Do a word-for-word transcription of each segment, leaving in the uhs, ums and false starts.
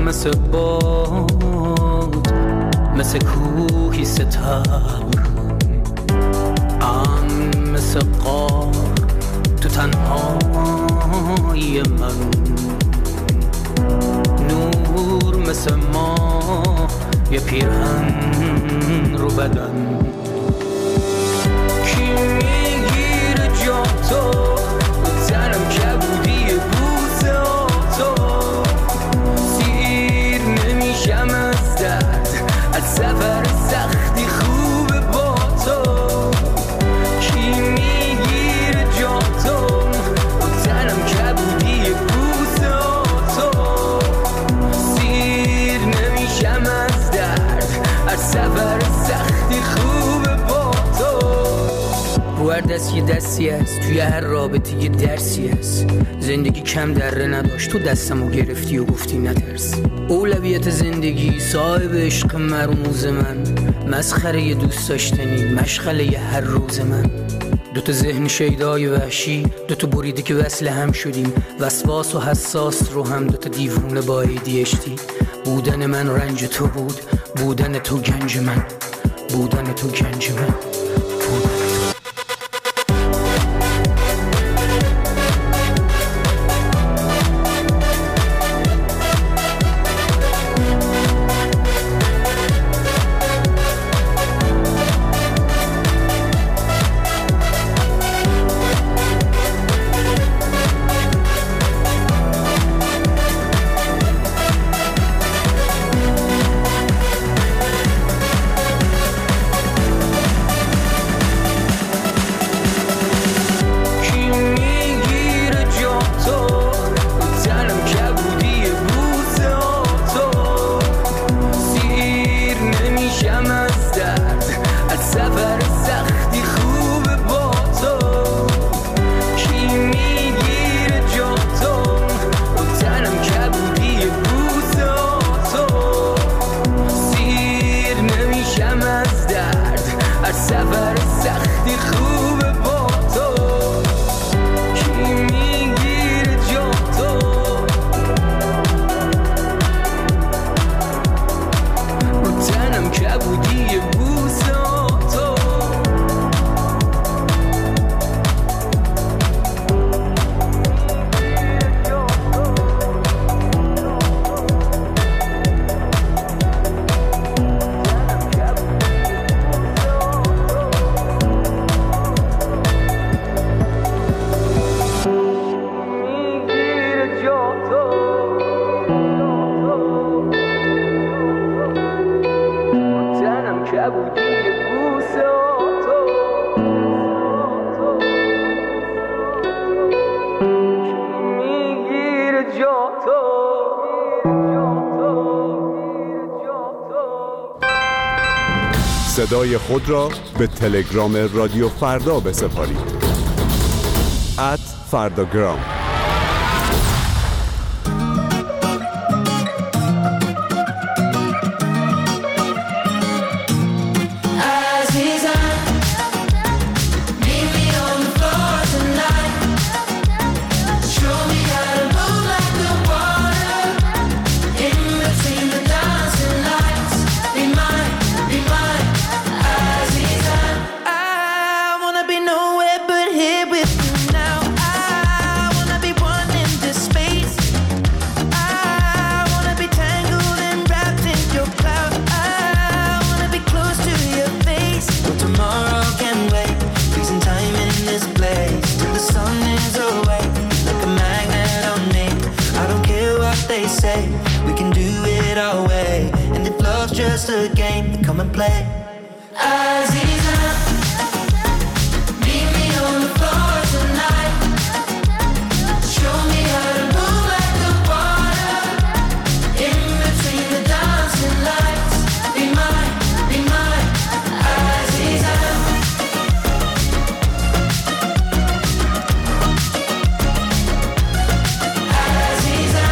مثل باد، مثل کوهی ستبر، ام مثل قار تو تنهای من، نور مثل ما یه پیرهن رو بدن. کی میگیره جا تو تنم کبودی بوسه تو، سیر نمیشم از درد، از سفر سختی خوبه با تو. کی میگیره جا تو تنم کبودی بوسه تو، سیر نمیشم از درد، از سفر سختی خوبه با تو. رو هر دست یه دستی هست، توی هر رابطه یه درسی هست. زندگی کم دره نداشت، تو دستمو گرفتی و گفتی نترس. اولویت زندگی صاحب عشق مرموز من، مسخره یه دوست داشتنی مشغله یه هر روز من. دوتا ذهن شیدای وحشی، دوتا بریده که وصل هم شدیم، وسواس و حساس رو هم دوتا دیوونه با ایدیشتی. بودن من رنج تو بود، بودن تو گنج من، بودن تو گنج من، بودن تو. صدای خود را به تلگرام رادیو فردا بسپارید. ات فرداگرام. Just a game, come and play. Aziza, meet me on the floor tonight. Show me how to move like the water in between the dancing lights. Be mine, be mine, Aziza. Aziza.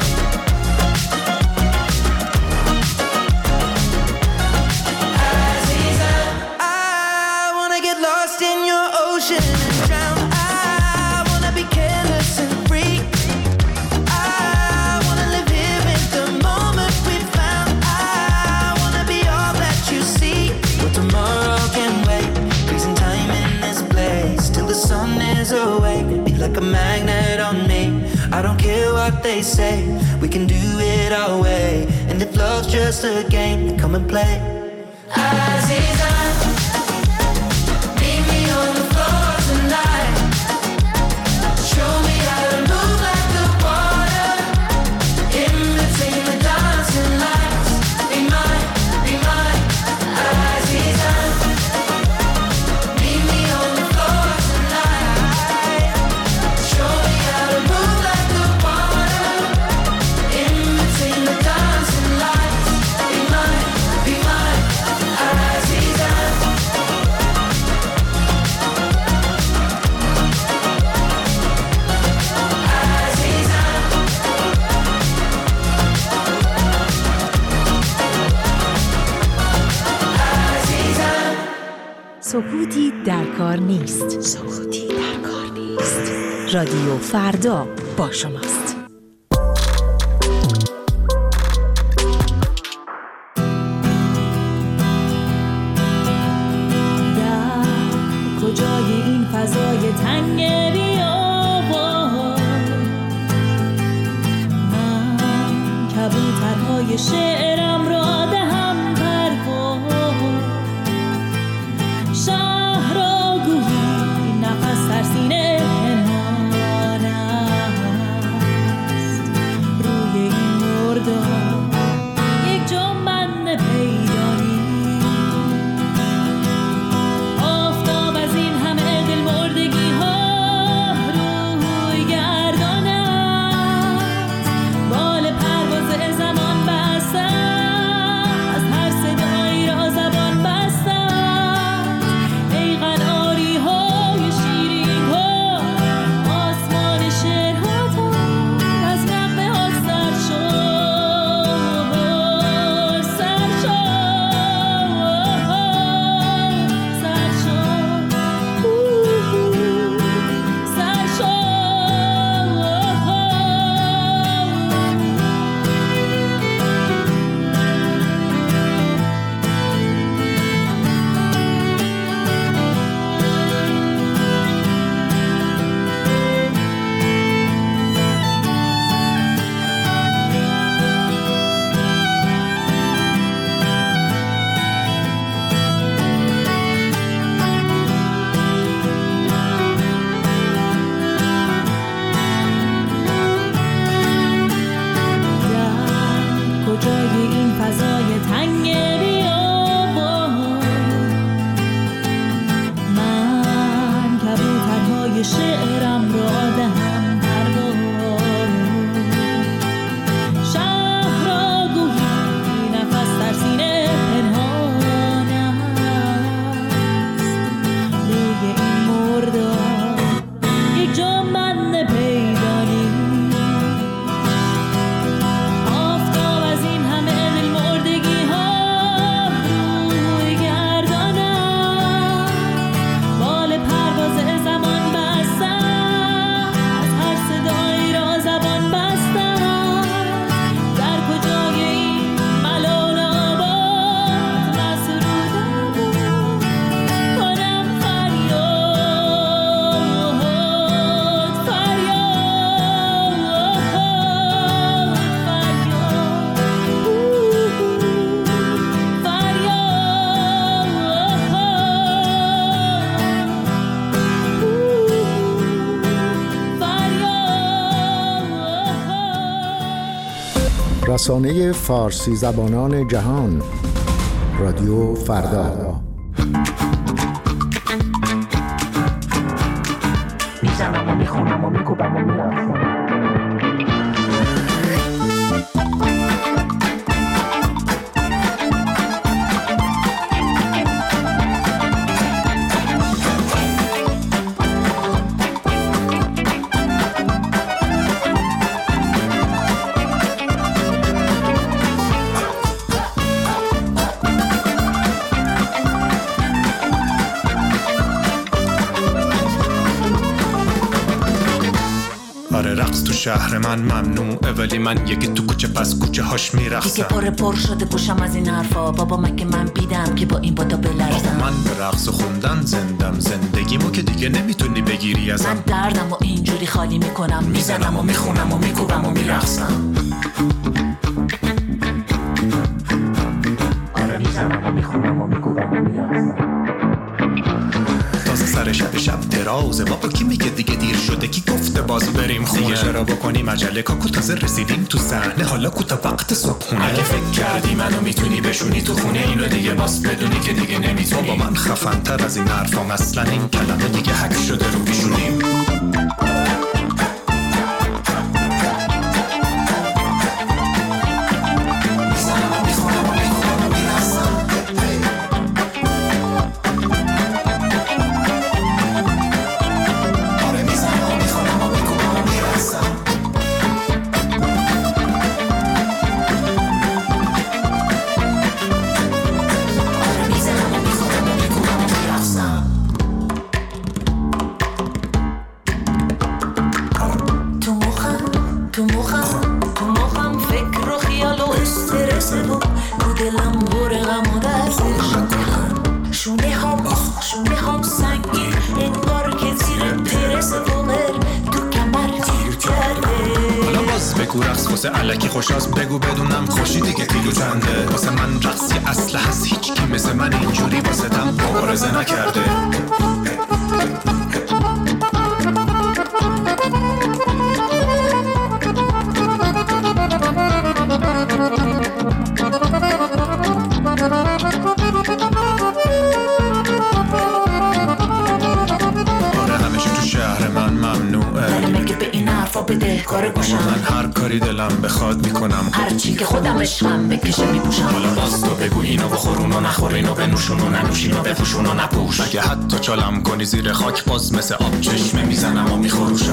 Aziza. I don't care what they say, we can do it our way. And if love's just a game, then come and play. Azizan, meet me on the floor tonight. Show me how to move like the water in between the dancing lights. Be mine, be mine, Azizan. Meet me on the floor tonight. Show me how to move like the water in between the dancing lights. Be mine, be mine, Azizan. سکوتی در کار نیست. سکوتی در کار نیست. رادیو فردا با شماست. در کجای این فضای تنگ بیابان من کبوترهای شعرم را دهم پرواز شهر را گویی نفس در سینه پنهان است روی این مردار یک جنبند پیدا نیست آفتاب از این همه دل مردگی ها روی گردان است بال پرواز زمان بسته از هر صدایی را زبان بسته ای قناری های شیرین ها آسمان شعرها تا از نغمه ها سر شد سر شد سر شد سر در کجای این فضای تنگ بیابان من کبوترهای شعرم را دهم پرواز شهر را گویی نفس در سینه پنهان است روی این مردار یک جنبند پیدا نیست آفتاب از این همه دل مردگی ها روی گردان است بال پرواز زمان بسته از هر صدایی را زبان بسته در کجای این ملال آباد مسرود کنم فریاد فریاد رسانه فارسی زبانان جهان رادیو فردا میزنم و میخونم و میگوبم و میرم شهر من ممنوعه، ولی من یکی تو کوچه پس کوچه هاش میرقصم. دیگه پر پر شده گوشم از این حرفا، بابا مگه من بیدم که با این بادا بلرزم. من به رقص و خوندن زندم، زندگیمو که دیگه نمیتونی بگیری ازم. من دردم و اینجوری خالی میکنم، میزنم و میخونم و میکوبم و میرقصم. آره میزنم و میخونم و میکوبم و میرقصم. تازه سر شب شب درازه، بابا کی میگه دیگه دیر شده، کی گفته باز بریم خونه؟ دیگه چرا بکنیم عجله کاکو، تازه رسیدیم تو صحنه، حالا کو تا وقت صبحونه. اگه فکر کردی منو میتونی بشونی تو خونه، اینو دیگه باز بدونی که دیگه نمیتونی. بابا من خفن تر از این حرفام، اصلا این کلمه دیگه حک شده رو پیشونیم. الکی خوشاس بگو بدونم خوشی دیگه کیلو چنده. واسه من رقصی اصله هست، هیچ کی مثل من اینجوری واسه تم مبارزه نکرده. کار گوشم من هر کاری دلم بخواد میکنم، هر چی که خودم عشقم بکشه میپوشم. حالا باز تو بگو اینو بخور اونو نخور، اینو بنوشون و ننوشین و بپوشون و نپوش. اگه حتی چالم کنی زیر خاک، باز مثل آب چشمه میزنم و میخوروشم.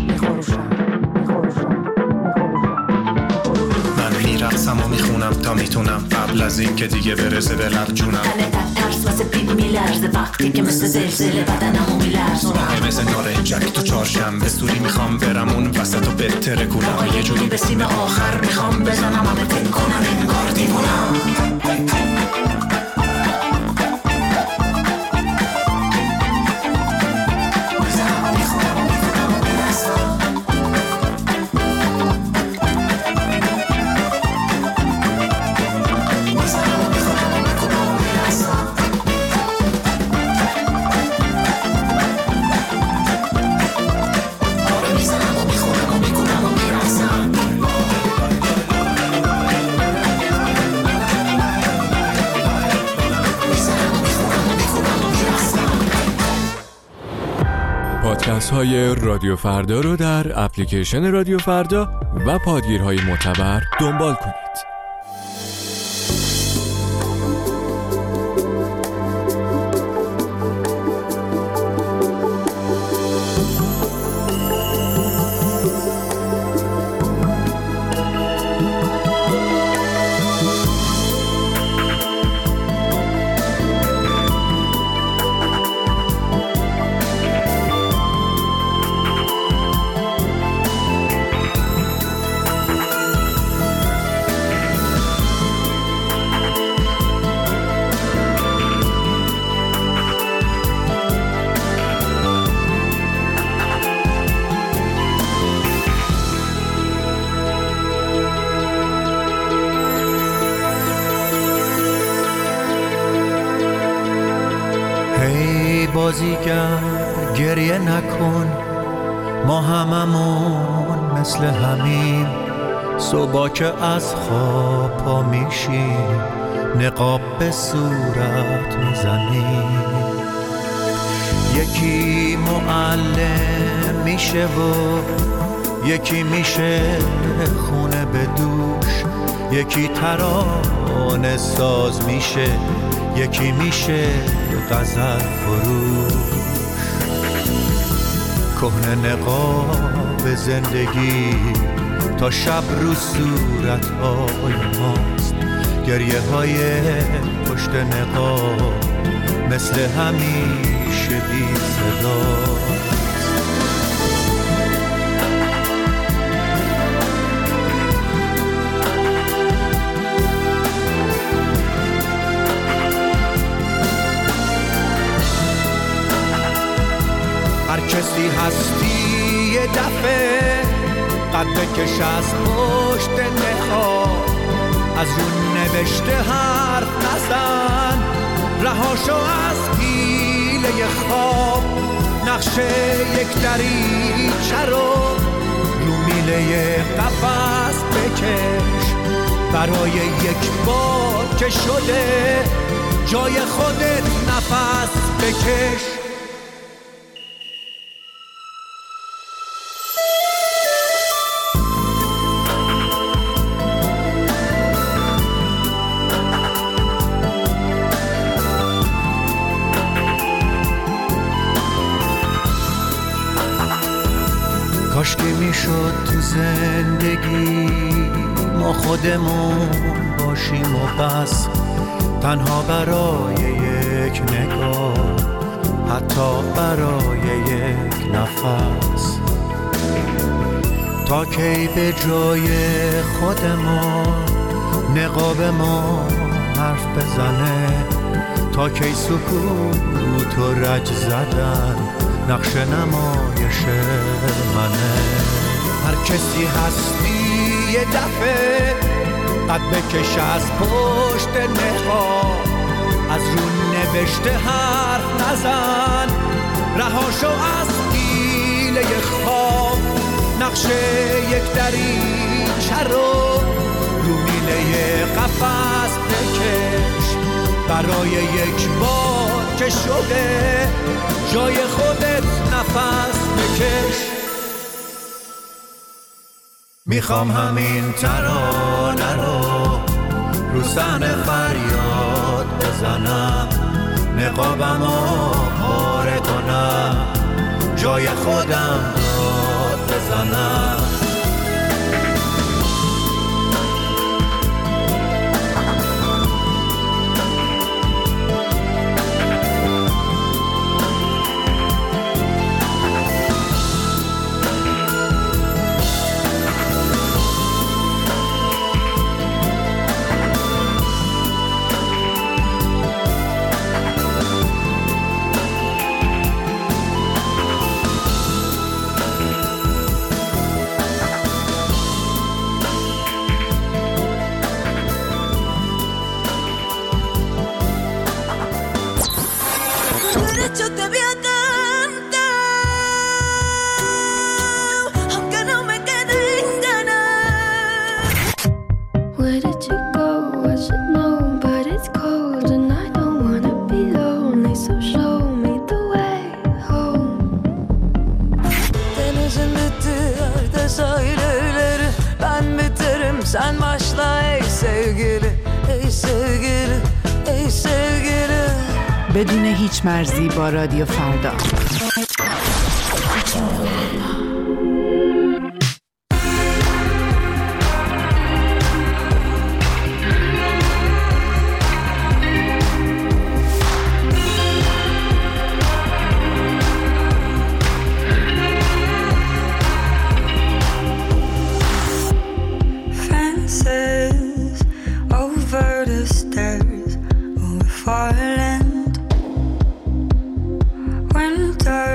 من میرقصم و میخونم تا میتونم، قبل از این که دیگه برسه به لب جونم. تنه ترس واسه پیپ میلرزه، وقتی که مثل زلزله بدنمو میلرزونم. مثل نارنجک تو چهارشنبه سوری میخوام برم اون وسط و بهتره کنم. آقا یه جوری به سیم آخر میخوام بزنم، همه فکر کنم انگار دیوونم. پادکست های رادیو فردا رو در اپلیکیشن رادیو فردا و پادگیرهای معتبر دنبال کنید. بازیگر گریه نکن، ما هممون مثل همین. صبح که از خواب پا میشیم، نقاب به صورت میزنیم. یکی معلم میشه و یکی میشه خونه به دوش. یکی ترانه ساز میشه، یکی میشه غزل فروش. کهنه نقاب زندگی تا شب رو صورت‌های ماست. گریه های پشت نقاب مثل همیشه بی صداست. هستی یه دفعه قد بکش از پشت نقاب، از اون نوشته حرف نزن، رهاشو از پیله خواب. نقشه یک دریچه رو رو میله قفس بکش، برای یک بار که شده جای خودت نفس بکش. کاش که میشد تو زندگی ما خودمون باشیم و بس، تنها برای یک نگاه، حتی برای یک نفس. تا کی به جای خودمون نقاب ما حرف بزنه، تا کی سکوت و رج زدن نقش نمایش منه. هر کسی هستی یه دفعه قد بکش از پشت نقاب، از رو نوشته حرف نزن، رهاشو از پیله خواب. نقشه یک دریچه رو رو میله قفس بکش، برای یک بار که شده جای خودت نفس بکش. میخوام همین ترانه رو رو صحنه فریاد بزنم، نقابمو پاره کنم، جای خودم داد بزنم. Sen başla ey sevgili, ey sevgili, ey sevgili. بدون هیچ مرزی با رادیو فردا. Winter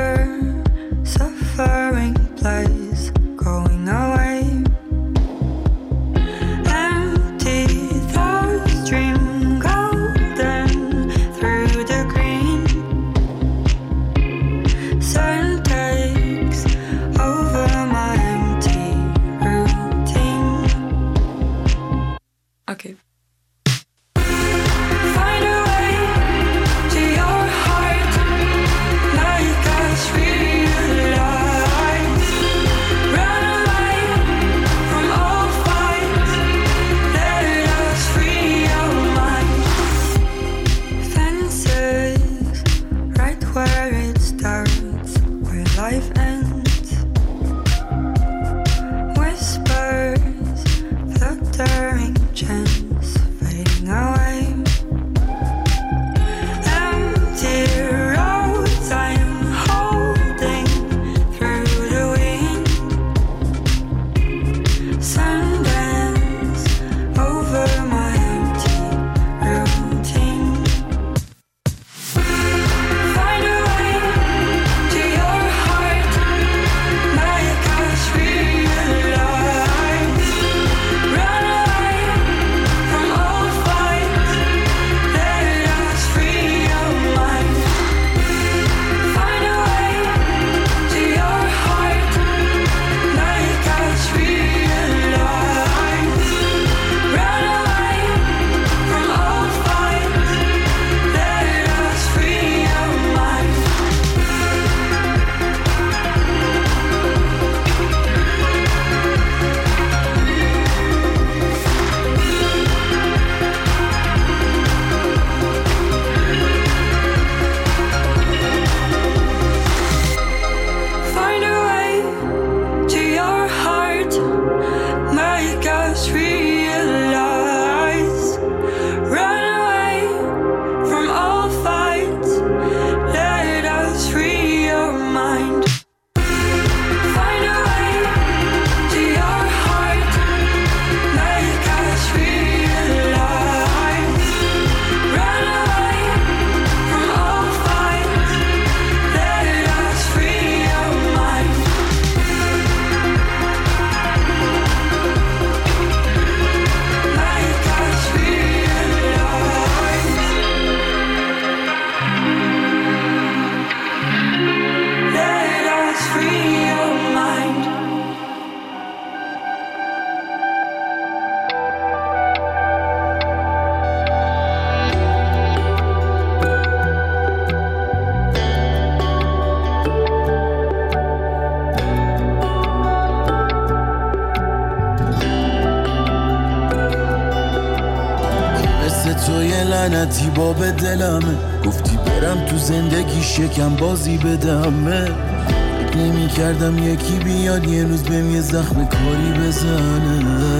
تو یه لعنتی باب دلمه، گفتی برم تو زندگی شکم بازی بدمه. فکر نمی کردم یکی بیاد یه روز بهم یه زخم کاری بزنه.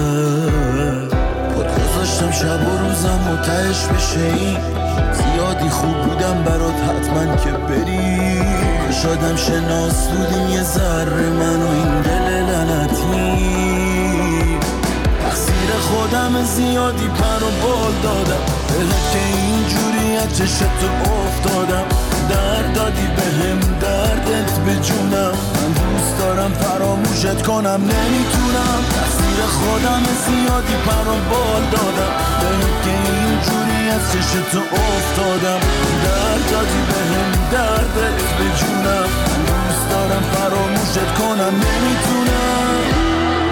پاد گذاشتم شب و روزم و تهش بشه این زیادی خوب بودم برات حتما که بری. شادم شناس بودیم یه ذره من و این دل لعنتی. تقصیر خودم زیادی پر و بال دادم بهت که اینجوری از چشتو افتادم. درد دادی بهم دردت به جونم، من دوست دارم فراموشت کنم نمیتونم. تقصیر خودم زیادی پر و بال دادم بهت که اینجوری از چشتو افتادم. درد دادی بهم دردت به جونم، من دوست دارم فراموشت کنم نمیتونم.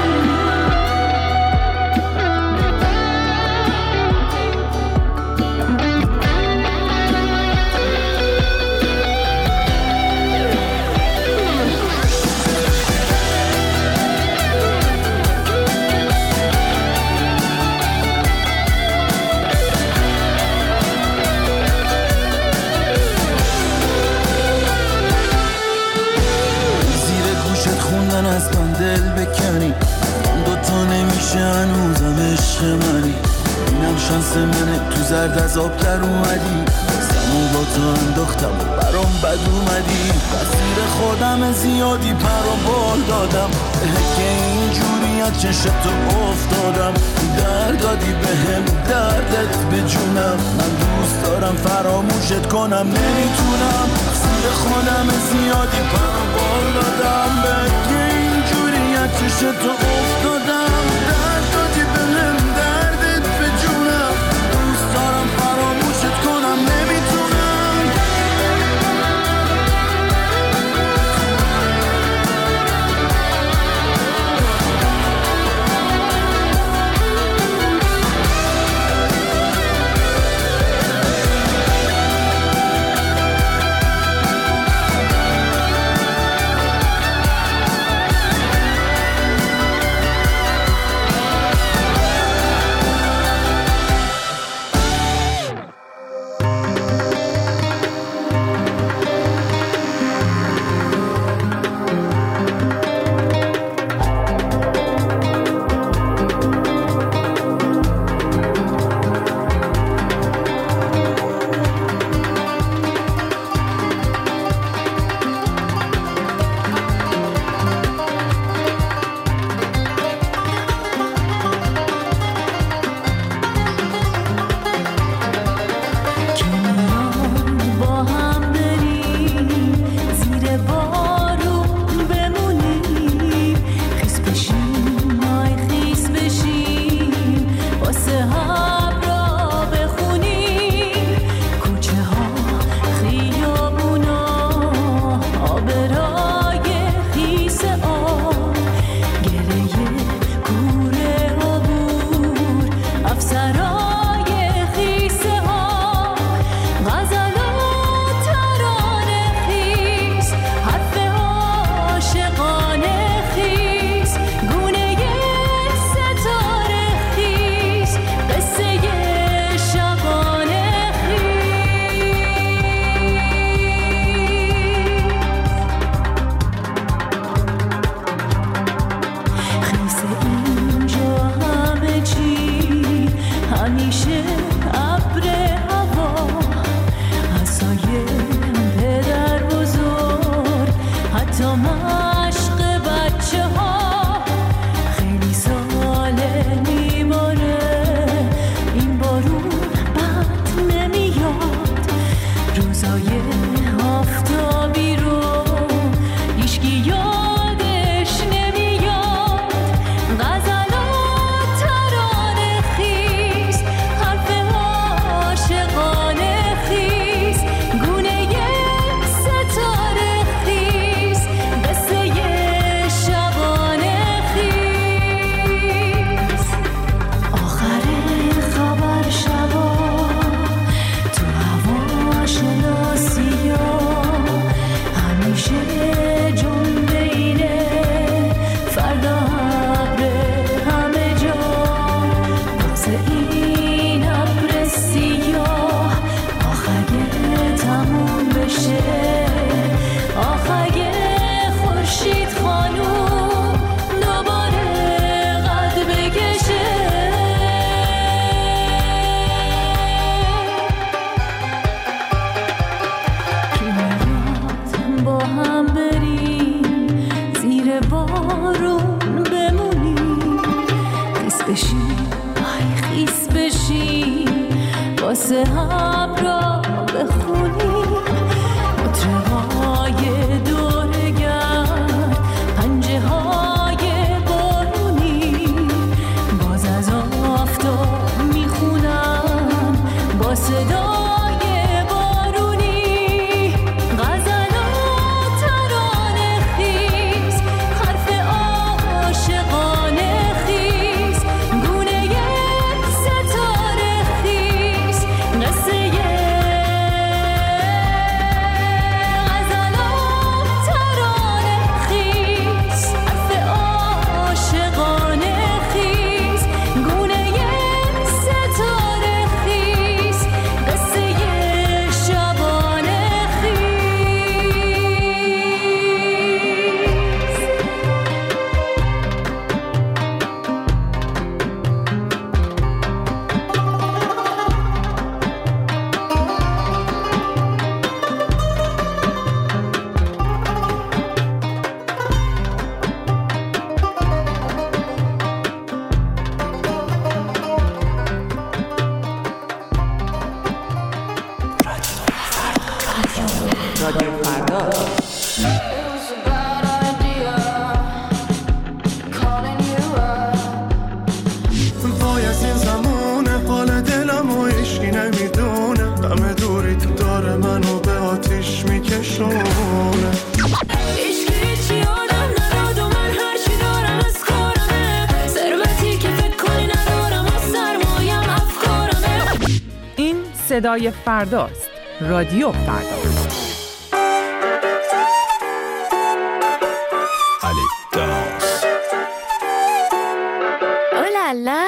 از من دل بکنی دوتا نمیشه هنوزم عشق منی. اینم شانس منه تو زرد از آب در اومدی. زمون با تو انداختم و برام بد اومدی. تقصیر خودم زیادی پر و بال دادم بهت که اینجوری از چشتو افتادم. درد دادی بهم دردت به جونم، من دوست دارم فراموشت کنم نمیتونم. تقصیر خودم زیادی پر و بال دادم بهت که اینجوری از چشتو افتادم. درد دادی بهم دردت به جونم، دوست دارم فراموشت کنم نمیتونم. خیس بشی آی خیس بشی واسه هم را بخونی مطرهای دورگر پنجه های بارونی باز از آفتاب میخونن با صدای بارونی غزلات ترانه خیز حرف عاشقانه خیز گونه ستاره خیز قصه غزلات ترانه خیز حرف عاشقانه خیز گونه ستاره خیز قصه شبانه خیز رادیو فردا. وای از این زمونه حال دلم و عشقی نمیدونه غم دوری تو داره منو به آتیش میکشونه عشقی چی آدم نداد و من هرچی دارم از کارمه ثروتی که فکر کنی ندارم و سرمایم افکارمه. این صدای فرداست. رادیو فردا. Hola la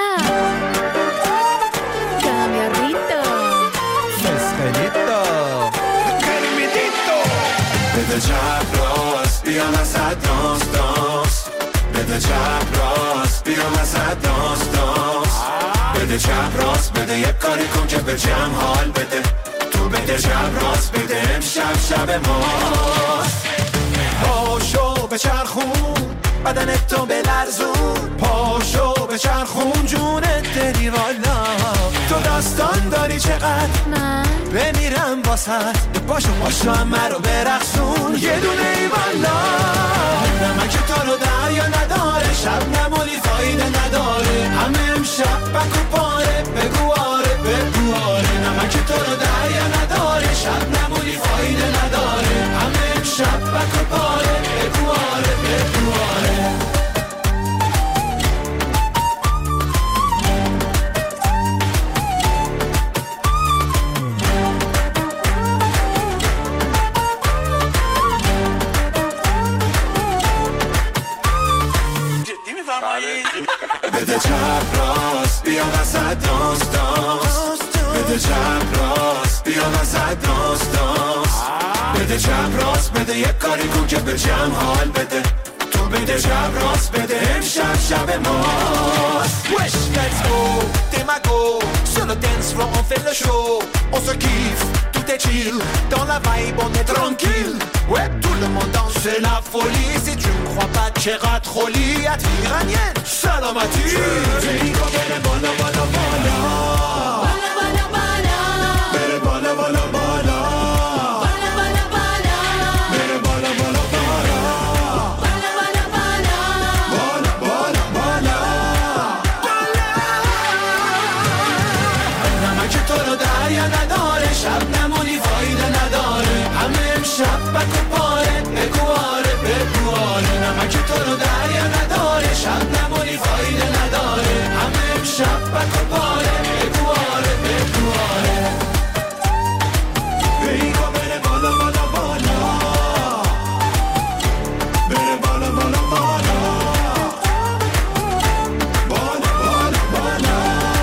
Cambiarrito Estelito Carimidito بده چپ راست بیا وسط دانس دانس بده چپ راست بیا وسط دانس دانس بده چپ راست بده یک کاری کن که به جمع حال بده تو بده چپ راست بده امشب شب ماست پاشو به چرخون بدنت تو بلرزون پاشو به چرخون جونت دلی والا تو داستان داری چقدر من بمیرم واسط پاشو پاشو همه رو برقصون یه دونه ای والا نمک تو رو دریا نداره شب نمولی فایده نداره همه امشب بکو پاره بگو آره بگو آره نمک تو رو دریا نداره شب نمولی فایده نداره همه امشب بکو پاره بگو آره بگو آره بده چپ راست بیا وسط دانس دانس بده چپ راست بیا وسط دانس دانس بده چپ راست بده یک کاری کن که به جمع حال بده تو بده چپ راست بده امشب شب ماست Wesh, let's go, Demago Sur le dance floor on fait le show On se kiffe, tout est chill Dans la vibe on est tranquille Ouais, tout le monde danse, c'est la folie Si tu ne crois pas, Tcherat Roli Iranienne, Salamati Digo, bere bala bala bala Bala bala bala Bere bala bala bala Bala bala bala Bere bala bala bala Bala bala bala Bala bala bala Bala نمک تو رو دریا نداره شب نمونی فایده نداره همه امشب بکو پاره بگو آره بگو آره نمک تو رو دریا نداره شب نمونی فایده نداره همه امشب بکو پاره بگو آره بگو آره بگو بره بالا بالا بالا بره بالا بالا بالا بالا بالا بالا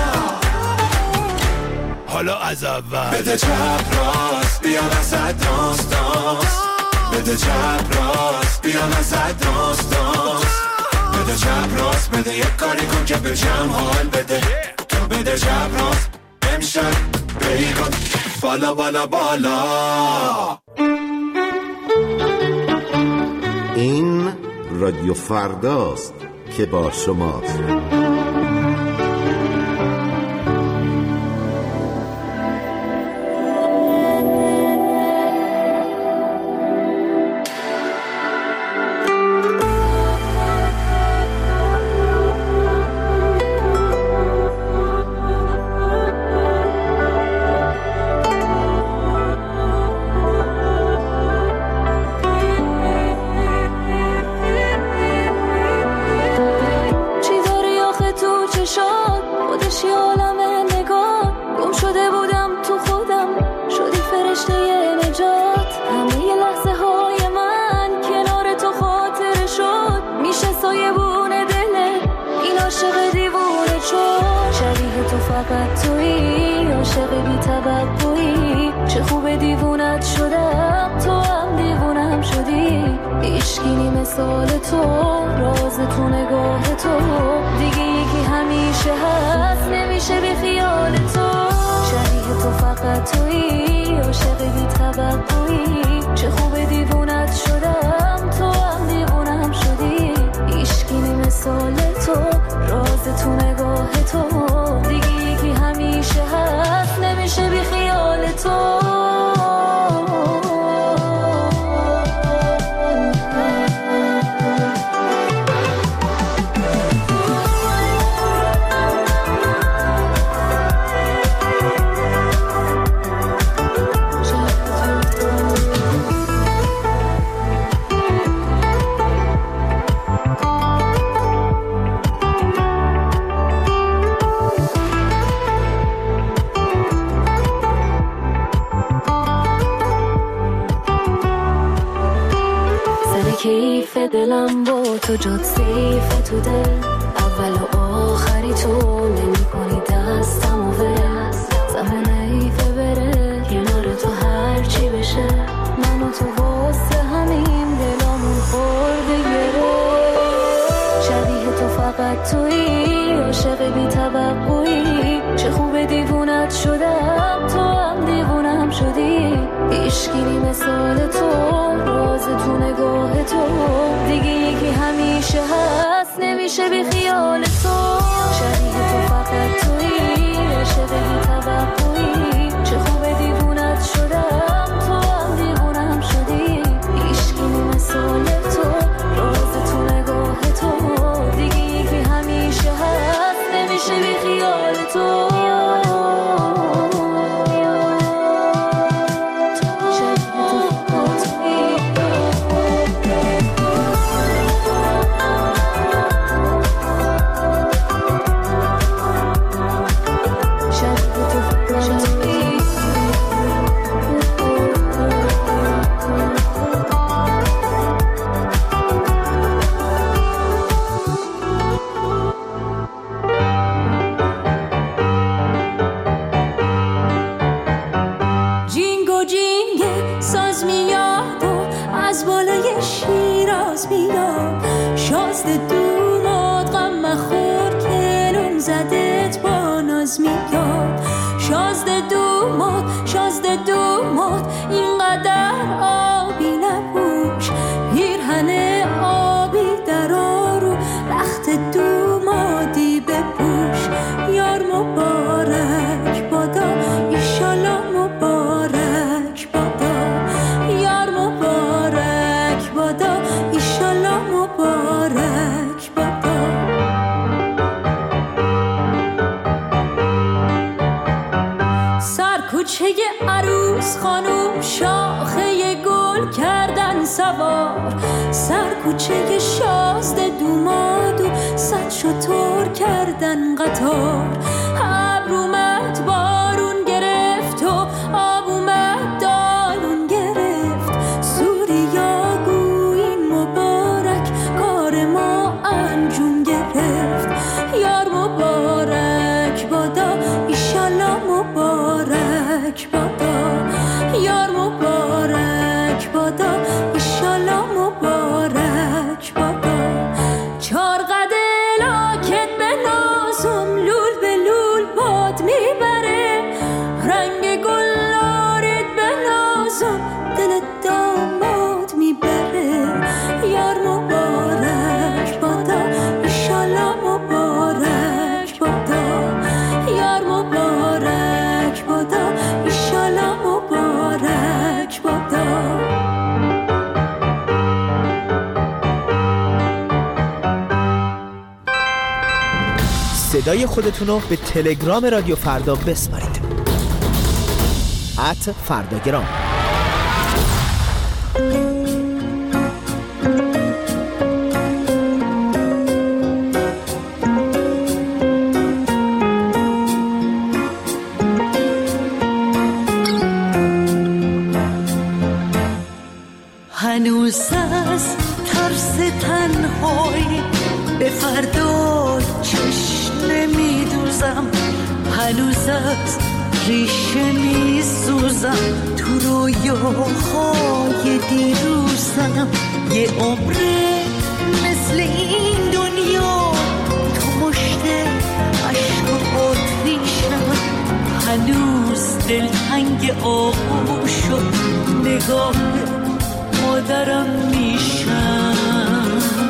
حالا از اول بده چپ راست بیا وسط دانس دانس بده چپ راست بیا وسط دانس دانس بده چپ راست بده یک کاری کن که به جمع حال بده تو بده چپ راست امشب بیگان بالا بالا بالا این رادیو فرداست که با شماست. فقط تویی، عاشق بی توقعی. چه خوب دیوونت شدم، تو هم دیوونم شدی. عشقی مثال تو، راز تو نگاه تو. دیگه یکی همیشه هست، نمیشه بی خیال تو. شبیه تو فقط تویی، عاشق بی توقعی. چه خوب دیوونت شدم، تو هم دیوونم شدی. عشقی مثال تو، راز تو نگاه تو. دیگه یکی همیشه هست، نمیشه بی خیال تو. کیف دلم با تو جات سیف تو دل. اول و آخری تو نمی کنی دستم و ول. زمان ایفه بره کنار تو هرچی بشه. من و تو واسه همین دلامون خورده گره. شبیه تو فقط تویی، عاشق بی توقعی. چه خوب دیوونت شدم، تو هم دیوونم شدی. عشقی مثال تو، راز تو نگاه تو. دیگه یکی همیشه هست، نمیشه بی خیال تو. شبیه تو فقط تویی، عاشق بی توقعی. چه خوب دیوونت شدم، تو هم دیوونم شدی. عشقی مثال تو، راز تو نگاه تو. دیگه یکی همیشه هست، نمیشه بی خیال تو. کوچه شازده دوماد و صد شطور کردن قطار. ابر اومد بارون گرفت و آب اومد دالون گرفت. سوریا گویی مبارک کار ما انجام گرفت. یار مبارک بادا، ایشالله مبارک بادا. یار مبارک بادا، ایشالله مبارک بادا. چار قده لاکت به نازم، لول به لول باد میبره. رنگ گلارت به نازم، دل داماد میبره. یار مبارک بادا، ایشالله مبارک بادا. یار مبارک بادا، ایشالله مبارک بادا. صدای خودتون رو به تلگرام رادیو فردا بسپارید. ات فرداگرام. هنوز از ترس تنهایی به فردا چشم نمیدوزم. هنوز از ریشه می سوزم تو رویاهای دیروزم. یه عمره مثل این دنیا تو مشت عشق و آتیشم. هنوز دلتنگ آغوش و نگاه مادرم میشم.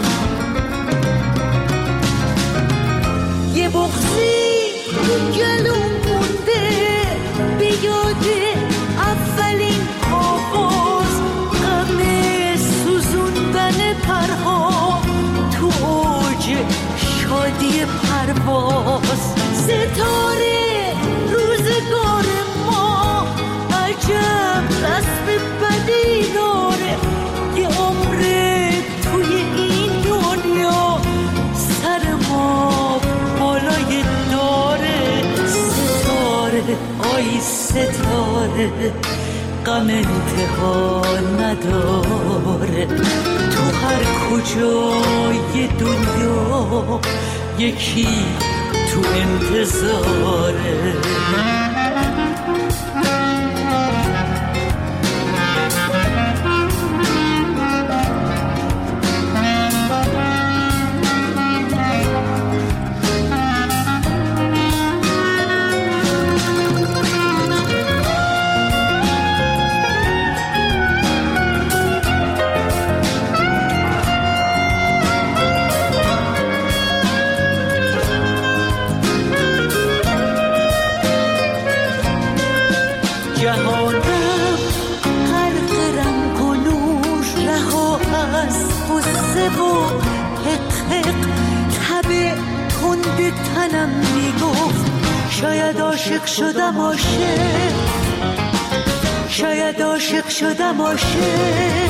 یه بغضی تو گلوم مونده به یاد اولین آواز، غم سوزوندن پرها تو اوج شادی پرواز. ستاره روزگار ما عجب رسم بدی داره. یه عمره توی این دنیا سر ما بالای داره. ستاره آی ستاره غم انتها نداره. تو هر کجای دنیا یکی تو انتظاره. جهانم غرق رنگ و نور، رها از غصه و حقق. تب تند تنم میگفت شاید عاشق شدم عاشق، شاید عاشق شدم عاشق.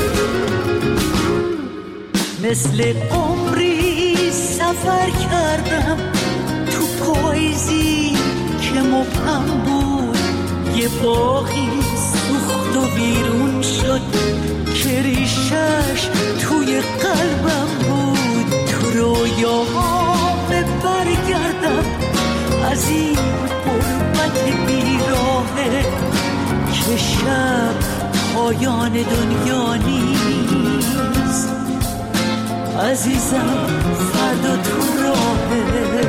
مثل عمری سفر کردم تو پاییزی که مبهم بود. یه باغی سوخت و بیرون شد که ریشش توی قلبم بود. تو رویاهام برگردم از این غربت بیراهه که شب پایان دنیا نیست. عزیزم فردا تو راهه،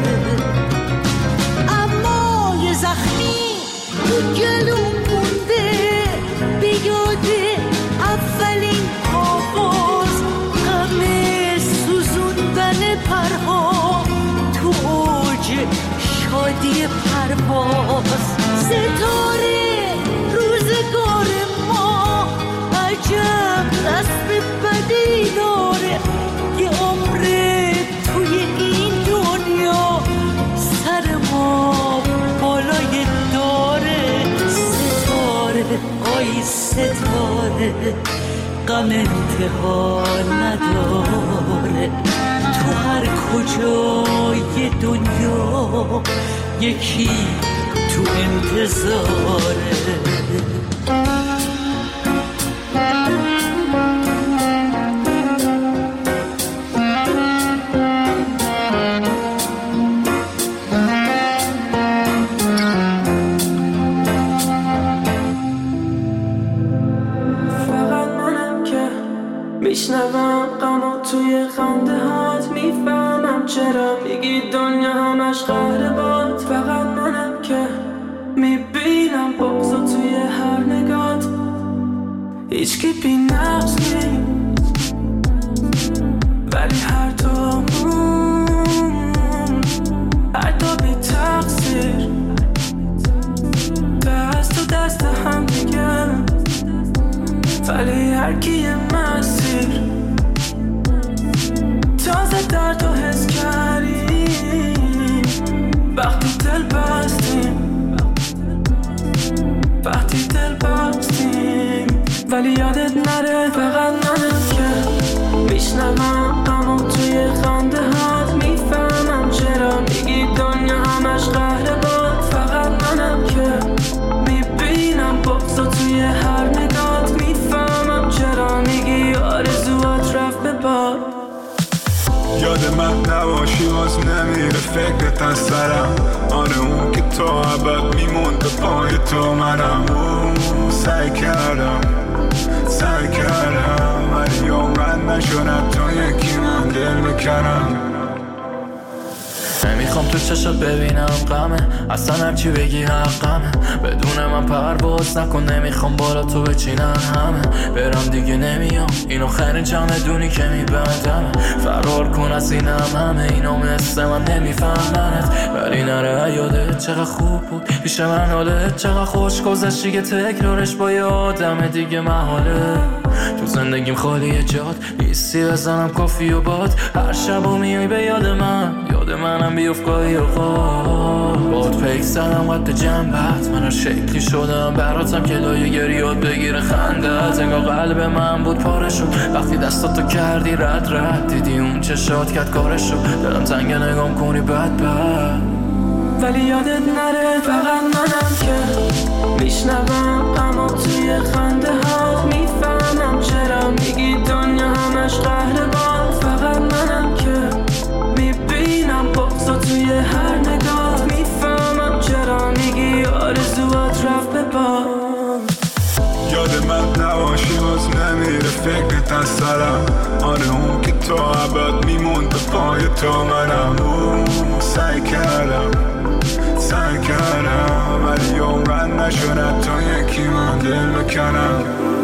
اما یه زخمی تو گلوم مونده به یاد اولین آواز، غم سوزوندن پرها تو اوج شادی پرواز. ستاره روزگار ما عجب رسم بدی داره. یه عمره توی این دنیا سر ما بالای داره. ستاره آی ستاره غم انتها نداره. تو هر کجای دنیا یکی تو انتظاره. میشنوم غمو توی خنده هات، میفهمم چرا میگی دنیا همش قهر باد. فقط منم که میبینم بغضو توی هر نگات، هیچکی بی نقص نیست ولی هر دومون هر دو بی تقصیر دست و دست هم دیگه، ولی هر کی یه مسیر. تازه درد و حس کردیم وقتی دل بستیم، وقتی دل بستیم. ولی یادت نره فقط منم که میشنوم غمو توی خنده هات، میفهمم چرا میگی دنیا همش قهر باد. فقط منم که میبینم بغضو توی هر نگات، میفهمم چرا میگی آرزوات رفت به باد. یاد من نباشی باز نمیره فکرت از سرم. آره اون که تا ابد میموند پای تو منم. اوه سعی کردم سعی کردم ولی عمرن نشدم تا یکی من دل بکنم. نمیخوام تو چشات ببینم غمه، اصلا هرچی بگی حقمه. بدون من پرواز نکن، نمیخوام بالا تو بچینن همه. برم دیگه نمیام، اینو خیرین چمدونی که میبندمه. فرار کن از اینم همه، اینو مثل من نمیفهمنت. ولی نره یادت چقدر خوب بود پیش من، حالت چقدر خوش گذشتی که تکرارش با یه آدم دیگه محاله. تو زندگیم خالیه جات نیستی، بزنم کافی و باد. هر شبو میای به یاد من، یاد منم بیفت گاهی اوقات. باد پیک زدم قد جنبت، من هر شکلی شدم براتم که لایه گریات بگیره خندت. انگار قلب من بود پاره شد وقتی دستاتو کردی رد رد. دیدی اون چشات کرد کارشو، دلم تنگه نگام کنی بد بد. ولی یادت نره فقط منم که میشنوم اما توی خنده ها میفهمم چرا میگی دنیا همش قهرمان. فقط منم که میبینم بغضا توی هر نگاه، میفهمم چرا میگی آرزوات رفت به باد. یاد من نباشی باز نمیره فکرت از سرم. آره اون که تا ابد میموند پای تو منم. اوه سعی کردم سعی کردم ولی عمرن نشدم تا یکی من دل بکنم.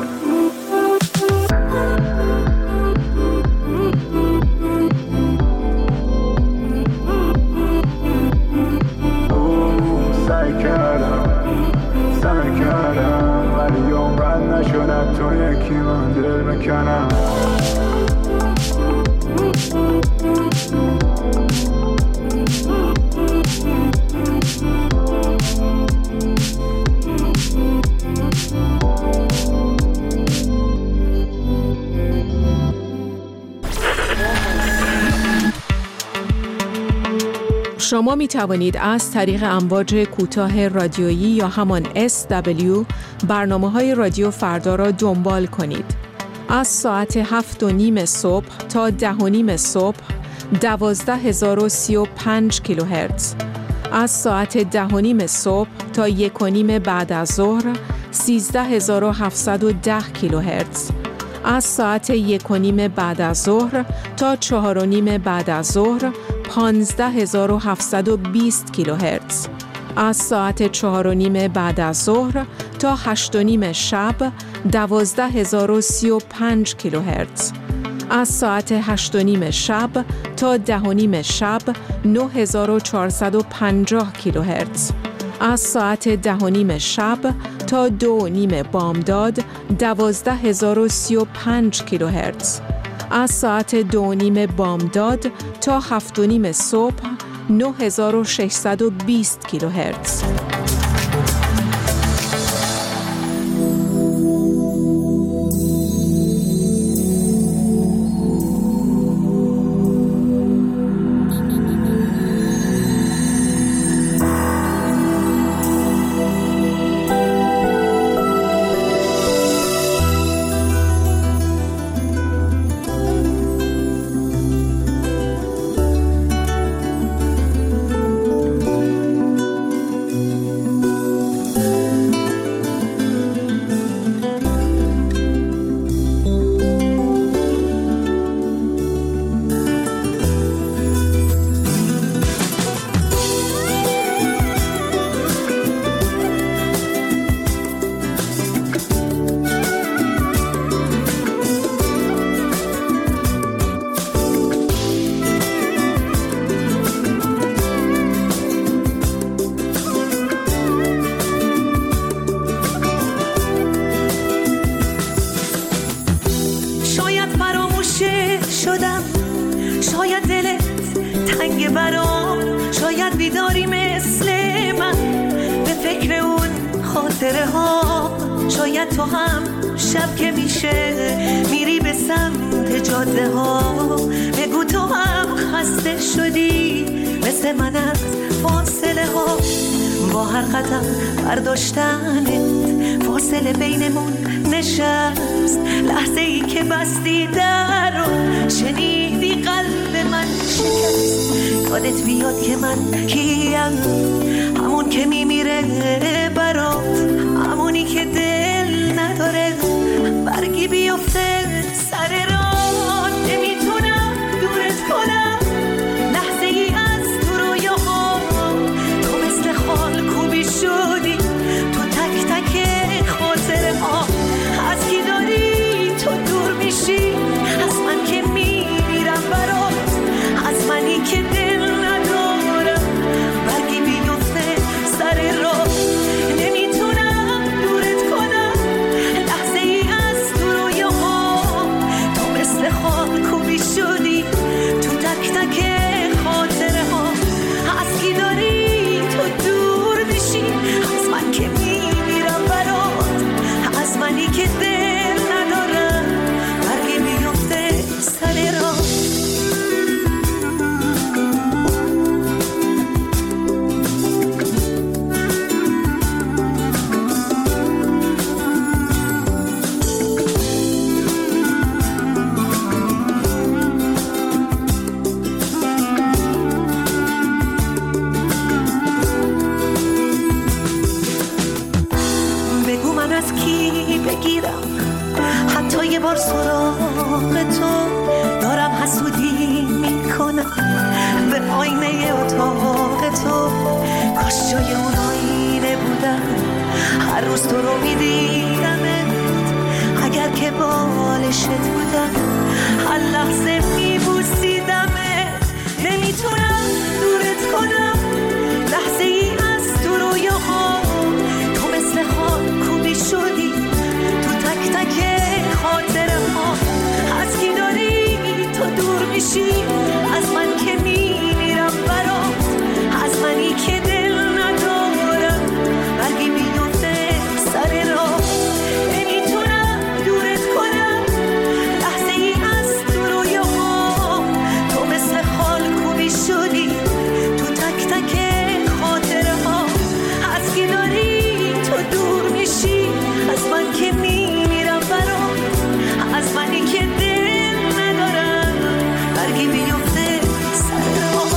سعی کردم سعی کردم ولی عمرن نشدم تا یکی من دل بکنم. شما می توانید از طریق امواج کوتاه رادیویی یا همان اس دبلیو برنامه‌های رادیو فردا را دنبال کنید. از ساعت هفت و نیم صبح تا ده و نیم صبح دوازده هزار و سی و پنج کیلوهرتز. از ساعت ده و نیم صبح تا یک و نیم بعد از ظهر سیزده هزار و هفتصد و ده کیلوهرتز. از ساعت یک و نیم بعد از ظهر تا چهار و نیم بعد از ظهر پانزده هزار و هفتصد و بیست کیلوهرتز. از ساعت چهار و نیم بعد از ظهر تا هشت و نیم شب دوازده هزار و سی و پنج کیلوهرتز. از ساعت هشت و نیم شب تا ده و نیم شب نه هزار و چهارصد و پنجاه کیلوهرتز. از ساعت ده و نیم شب تا دو و نیم بامداد دوازده هزار و سی و پنج کیلوهرتز. از ساعت دو و نیم بامداد تا هفت و نیم صبح نه هزار و ششصد و بیست کیلوهرتز. شاید تو هم شب که میشه میری به سمت جاده ها، بگو تو هم خسته شدی مثل من از فاصله ها. با هر قدم برداشتنت فاصله بینمون نشست، لحظه ای که بستی در رو شنیدی کی قلب من شکست. یادت بیاد که من کیم، همون که میمیره برات، همونی که دل نداره برگی بیفته سر راه. نمیتونم دورت کنم لحظه ای از تو رویاها، تو مثل خال کوبی شدی تو تک تک خاطره ها. از کی داری تو دور میشی، از من که میمیرم برات، از منی که دل ندارم برگی بیفته سر راه. نمیتونم دورت کنم لحظه ای از تو رویاها، تو مثل خال کوبی شدی تو تک تک خاطره ها. از کی داری تو دور میشی، از من که میمیرم برات، از منی که دل ندارم برگی بیفته سر راه. بگو من از کی بگیرم حتی یه بار سراغ تو، دارم حسودی میکنم به آینه اتاق تو. کاش جای اون آینه بودم، هر روز تو رو میدیدمت، اگر که بالشت بودم هر لحظه میبوسیدمت. نمیتونم دورت کنم لحظه ای از تو رویاها، تو مثل خال کوبی شدی تو تک تک خاطره ها. از کی داری تو دور میشی، از من که میمیرم برات، از منی که دل ندارم برگی بیفته سر راه. نمیتونم دورت کنم لحظه ای از تو رویاها، تو مثل خال کوبی شدی تو تک تک خاطره ها. از کی داری تو دور میشی، از من که میمیرم برات، از منی که دل ندارم برگی بیفته سر راه.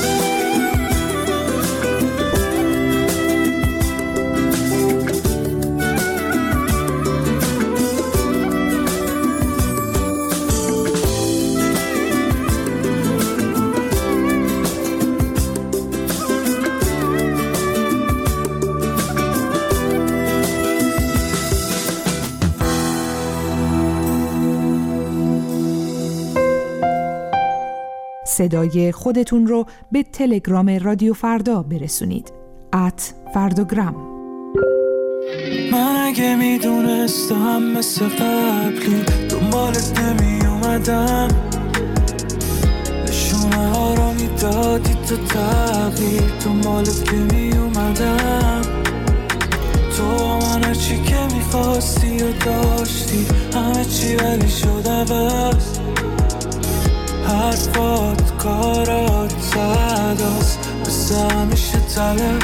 صدای خودتون رو به تلگرام رادیو فردا برسونید. ات فرداگرام. من اگه میدونستم مثل قبلی دنبالت نمی اومدم، نشونه ها رو میدادی تو تغییر، دنبالت که می اومدم. تو من چی که میخواستی و داشتی همه چی، ولی شد عوض. حرفات کارات صداست مثل همیشه تله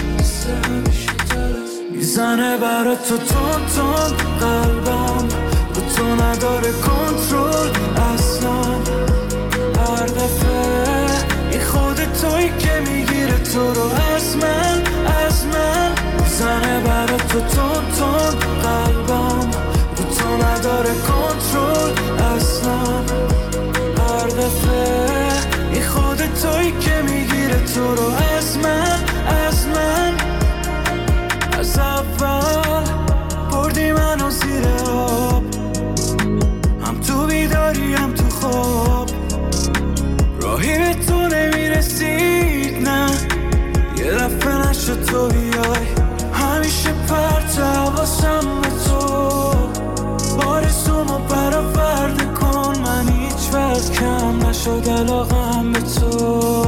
میزنه برا تو تون تون قلبم، با تو نداره کنترل اصلا. هر دفعه ای خود توی که میگیره تو رو از من از من. میزنه برا تو تون تون قلبم، با تو نداره کنترل اصلا. هر دفعه ای خود توی که میگیره تو رو از من از من. از اول بردی منو زیر آب، هم تو بیداری هم تو خواب. راهی به تو نمیرسید نه، یه دفعه نشد تو بیای. همیشه پرت حواسم به تو، بارسومو برآورده کن. من هیچ وقت کم نشد علاقم به تو.